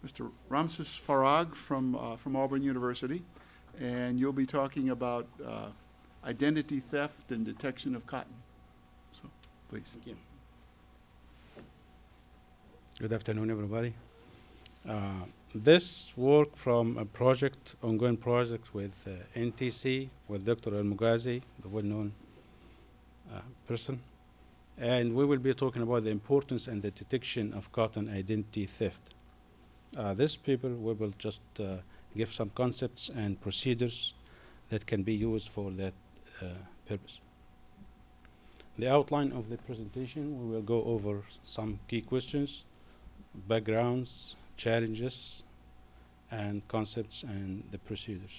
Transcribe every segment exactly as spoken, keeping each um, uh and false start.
Mister Ramses Farag from, uh, from Auburn University, and you'll be talking about uh, identity theft and detection of cotton. So, please. Thank you. Good afternoon, everybody. Uh, this work from a project, ongoing project with uh, N T C, with Doctor El Mugazi, the well-known uh, person, and we will be talking about the importance and the detection of cotton identity theft. Uh, this paper we will just uh, give some concepts and procedures that can be used for that uh, purpose. The outline of the presentation, we will go over some key questions, backgrounds, challenges, and concepts and the procedures.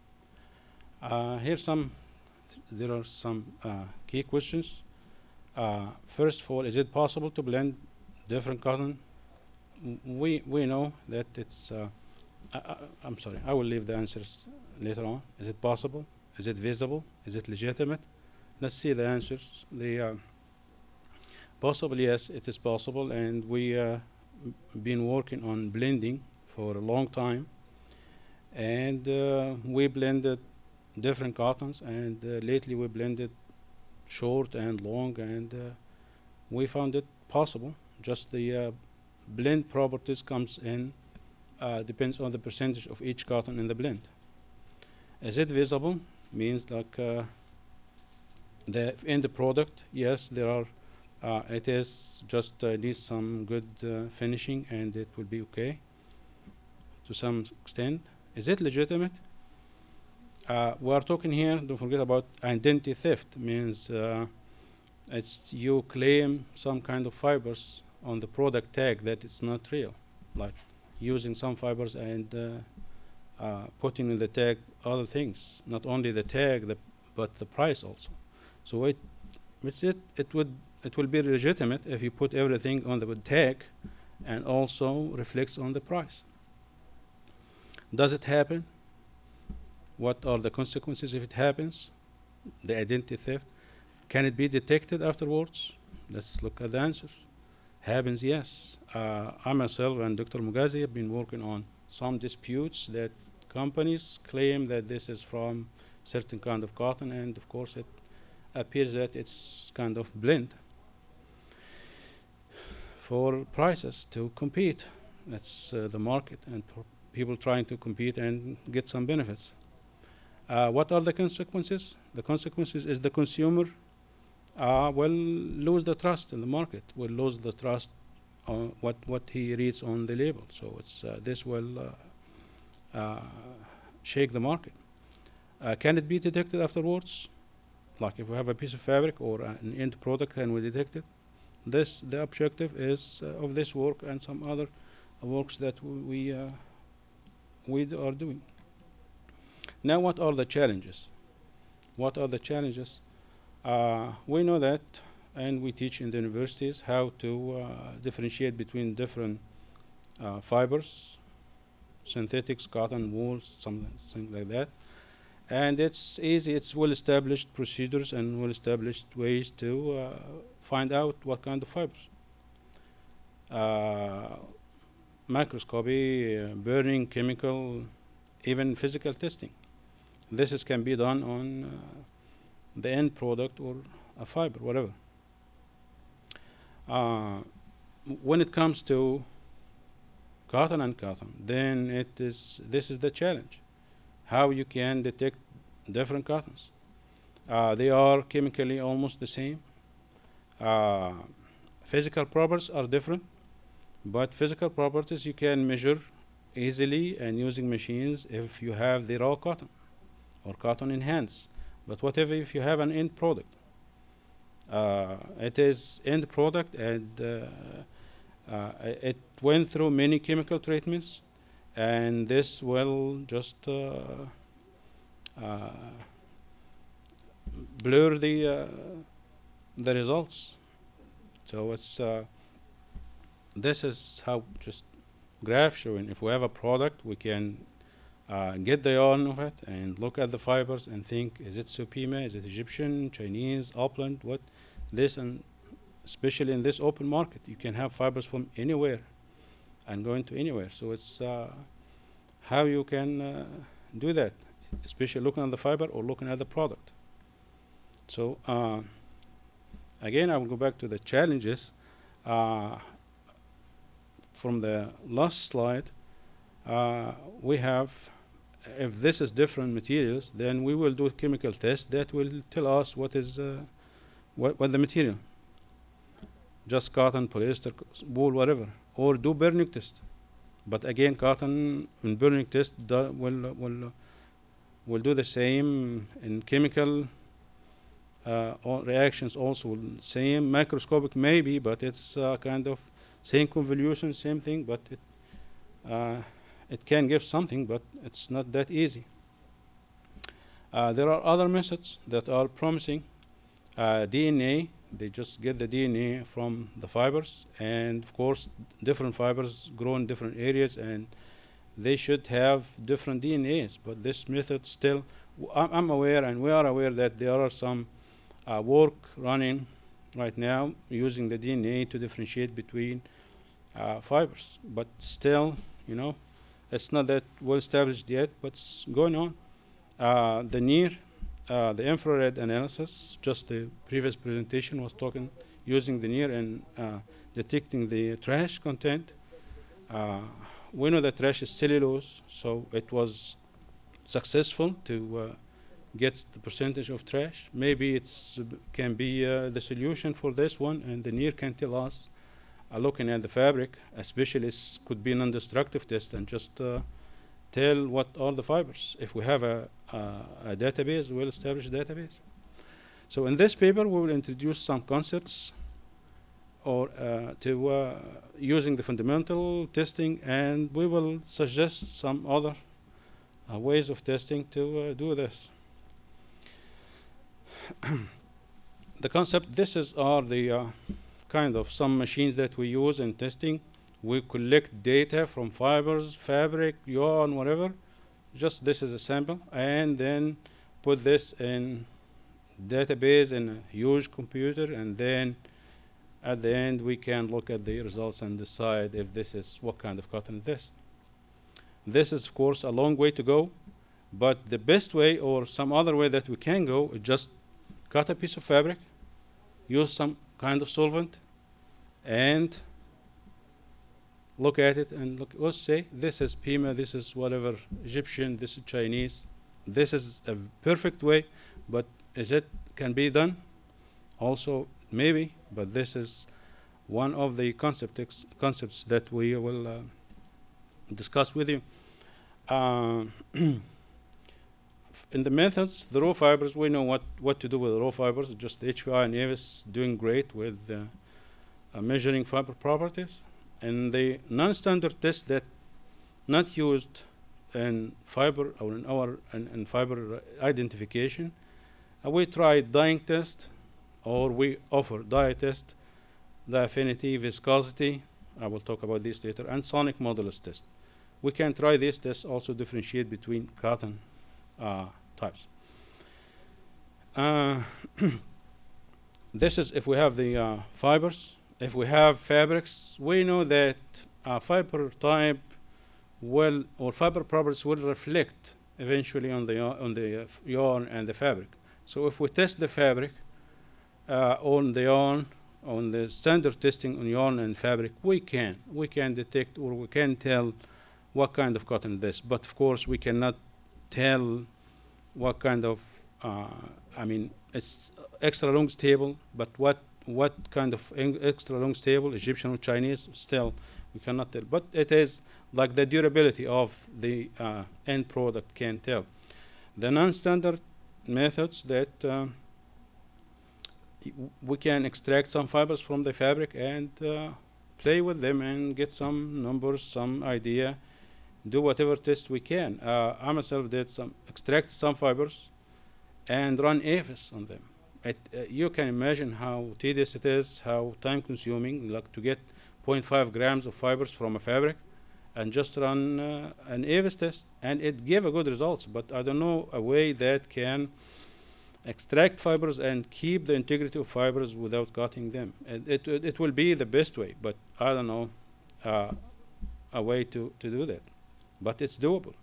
Uh, here some, there are some uh, key questions. Uh, first of all, is it possible to blend different cotton? W- We we know that it's. Uh, I, I, I'm sorry. I will leave the answers later on. Is it possible? Is it visible? Is it legitimate? Let's see the answers. The uh, possible, yes, it is possible, and we uh, m- been working on blending for a long time, and uh, we blended different cottons, and uh, lately we blended short and long, and uh, we found it possible. Just the uh, blend properties comes in, uh, depends on the percentage of each cotton in the blend. Is it visible? Means like uh, the end product, yes, there are. Uh, it is just uh, needs some good uh, finishing, and it will be okay to some extent. Is it legitimate? Uh, we are talking here. Don't forget about identity theft. Means uh, it's you claim some kind of fibers on the product tag that it's not real, like using some fibers and uh, uh, putting in the tag other things, not only the tag, the, but the price also. So it, it's it, it would it will be legitimate if you put everything on the tag and also reflects on the price. Does it happen? What are the consequences if it happens? The identity theft. Can it be detected afterwards? Let's look at the answers. Happens, yes. Uh, I myself and Doctor Mugazi have been working on some disputes that companies claim that this is from certain kind of cotton, and of course it appears that it's kind of blend for prices to compete. That's uh, the market, and people trying to compete and get some benefits. Uh, what are the consequences? The consequences is the consumer uh, will lose the trust in the market, will lose the trust on what what he reads on the label. So it's uh, this will uh, uh, shake the market. Uh, can it be detected afterwards? Like if we have a piece of fabric or an end product, can we detect it? This the objective is uh, of this work and some other works that we uh, we are doing. Now, what are the challenges? What are the challenges? Uh, we know that, and we teach in the universities how to uh, differentiate between different uh, fibers, synthetics, cotton, wool, something like that. And it's easy, it's well established procedures and well established ways to uh, find out what kind of fibers. Uh, Microscopy, uh, burning, chemical, even physical testing. This is, can be done on uh, the end product or a fiber, whatever. Uh, when it comes to cotton and cotton, then it is this is the challenge: how you can detect different cottons. Uh, they are chemically almost the same. Uh, Physical properties are different, but physical properties you can measure easily and using machines if you have the raw cotton or cotton in hands. But whatever if you have an end product, uh, it is end product, and uh, uh, it went through many chemical treatments, and this will just uh, uh, blur the uh, the results. So it's uh, this is how just graph showing if we have a product we can uh, get the yarn of it and look at the fibers and think, is it Supima, is it Egyptian, Chinese, upland, what this, and especially in this open market you can have fibers from anywhere. and going to anywhere. So it's uh, how you can uh, do that, especially looking at the fiber or looking at the product. So uh, again, I will go back to the challenges. Uh, from the last slide, uh, we have, if this is different materials, then we will do a chemical test that will tell us what is uh, what, what the material, just cotton, polyester, wool, whatever, or do burning test. But again, cotton and burning test do, will will will do the same in chemical uh, reactions. Also, same microscopic maybe, but it's uh, kind of same convolution, same thing, but it uh, it can give something, but it's not that easy. Uh, there are other methods that are promising. Uh, D N A, they just get the D N A from the fibers, and of course, different fibers grow in different areas, and they should have different D N As. But this method still, I'm, I'm aware, and we are aware that there are some uh, work running right now using the D N A to differentiate between uh, fibers. But still, you know, it's not that well established yet, but it's going on. Uh, the near, uh, the infrared analysis, just the previous presentation was talking using the near and uh, detecting the trash content. Uh, we know that trash is cellulose, so it was successful to uh, get the percentage of trash. Maybe it's uh, can be uh, the solution for this one, and the near can tell us, uh, looking at the fabric, especially it could be non-destructive test and just uh, tell what are the fibers. If we have a, uh, a database, well-established database. So in this paper, we will introduce some concepts or uh, to uh, using the fundamental testing, and we will suggest some other uh, ways of testing to uh, do this. The concept, this is are the uh, kind of some machines that we use in testing. We collect data from fibers, fabric, yarn, whatever. Just this is a sample, and then put this in database in a huge computer, and then at the end we can look at the results and decide if this is what kind of cotton is this. This is of course a long way to go, but the best way or some other way that we can go is just cut a piece of fabric, use some kind of solvent, and look at it and look, let's say this is Pima, this is whatever Egyptian, this is Chinese. This is a perfect way, but is it can be done? Also maybe, but this is one of the concept concepts that we will uh, discuss with you. Uh, in the methods, the raw fibers, we know what, what to do with the raw fibers. Just H V I and Avis doing great with uh, uh, measuring fiber properties. And the non-standard test that not used in fiber or in our in, in fiber identification, uh, we tried dyeing test, or we offer dye test, the affinity, viscosity. I will talk about this later, and sonic modulus test. We can try these tests also differentiate between cotton uh, types. Uh, this is if we have the uh, fibers. If we have fabrics, we know that uh, fiber type will or fiber properties will reflect eventually on the on the uh, yarn and the fabric. So if we test the fabric uh, on the yarn, on the standard testing on yarn and fabric, we can we can detect or we can tell what kind of cotton this. But of course, we cannot tell what kind of uh, I mean, it's extra long stable, but what what kind of extra long stable, Egyptian or Chinese, still we cannot tell. But it is like the durability of the uh, end product can tell. The non-standard methods that uh, we can extract some fibers from the fabric and uh, play with them and get some numbers, some idea, do whatever test we can. Uh, I myself did some, extract some fibers and run Avis on them. It, uh, you can imagine how tedious it is, how time consuming, like to get zero point five grams of fibers from a fabric and just run uh, an Avis test, and it gave a good results. But I don't know a way that can extract fibers and keep the integrity of fibers without cutting them. It, it, it will be the best way, but I don't know. Uh, a way to, to do that, but it's doable.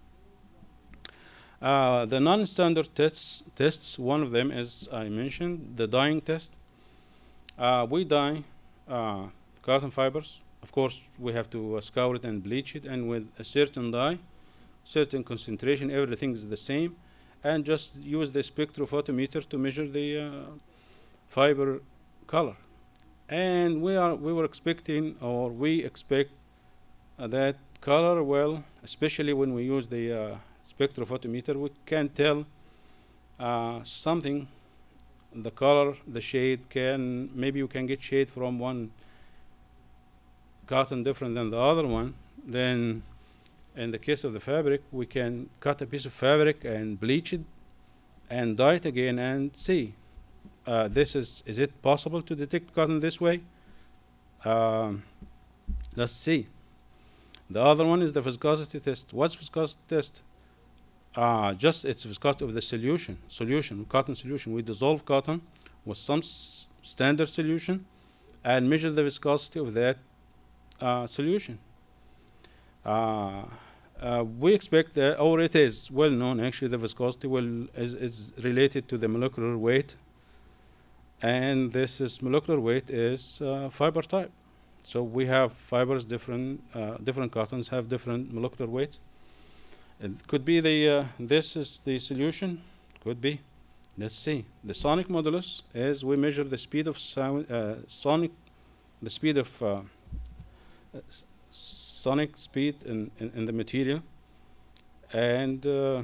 Uh, the non-standard tests, tests, one of them, as I mentioned, the dyeing test. Uh, we dye uh, cotton fibers. Of course, we have to uh, scour it and bleach it, and with a certain dye, certain concentration, everything is the same, and just use the spectrophotometer to measure the uh, fiber color. And we are we were expecting, or we expect uh, that color, well, especially when we use the uh, spectrophotometer, we can tell uh, something, the color, the shade. Can maybe you can get shade from one cotton different than the other one. Then in the case of the fabric, we can cut a piece of fabric and bleach it and dye it again and see. Uh, this is is it possible to detect cotton this way? Um, let's see. The other one is the viscosity test. What's viscosity test? Uh, just it's viscosity of the solution. Solution, cotton solution. We dissolve cotton with some s- standard solution and measure the viscosity of that uh, solution. Uh, uh, we expect that, or it is well known actually, the viscosity will is, is related to the molecular weight, and this is molecular weight is uh, fiber type. So we have fibers, different uh, different cottons have different molecular weights. It could be the uh, this is the solution. Could be. Let's see. The sonic modulus is we measure the speed of sound, uh, sonic, the speed of uh, s- sonic speed in, in, in the material, and uh,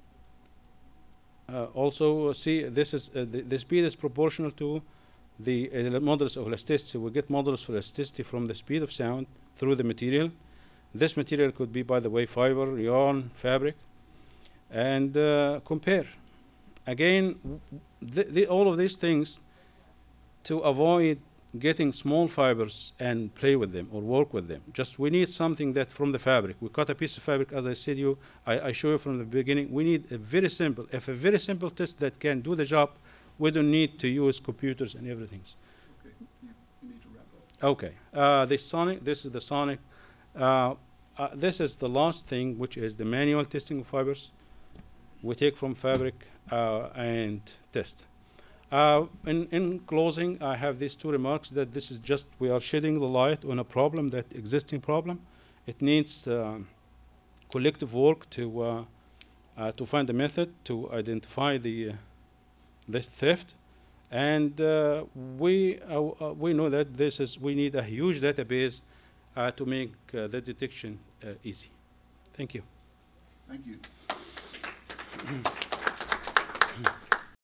uh, also uh, see this is uh, the, the speed is proportional to the uh, modulus of elasticity. We get modulus of elasticity from the speed of sound through the material. This material could be, by the way, fiber, yarn, fabric, and uh, compare. Again, th- th- all of these things to avoid getting small fibers and play with them or work with them. Just we need something that from the fabric. We cut a piece of fabric, as I said you, I, I show you from the beginning. We need a very simple, if a very simple test that can do the job, we don't need to use computers and everything. Okay, you, you need to wrap up. Okay, uh, the sonic, this is the sonic. Uh, uh, this is the last thing, which is the manual testing of fibers. We take from fabric uh, and test. Uh, in, in closing, I have these two remarks that this is just, we are shedding the light on a problem, that existing problem. It needs uh, collective work to, uh, uh, to find a method to identify the, uh, this theft. And uh, we, uh, uh, we know that this is, we need a huge database uh, to make uh, the detection uh, easy. Thank you. Thank you.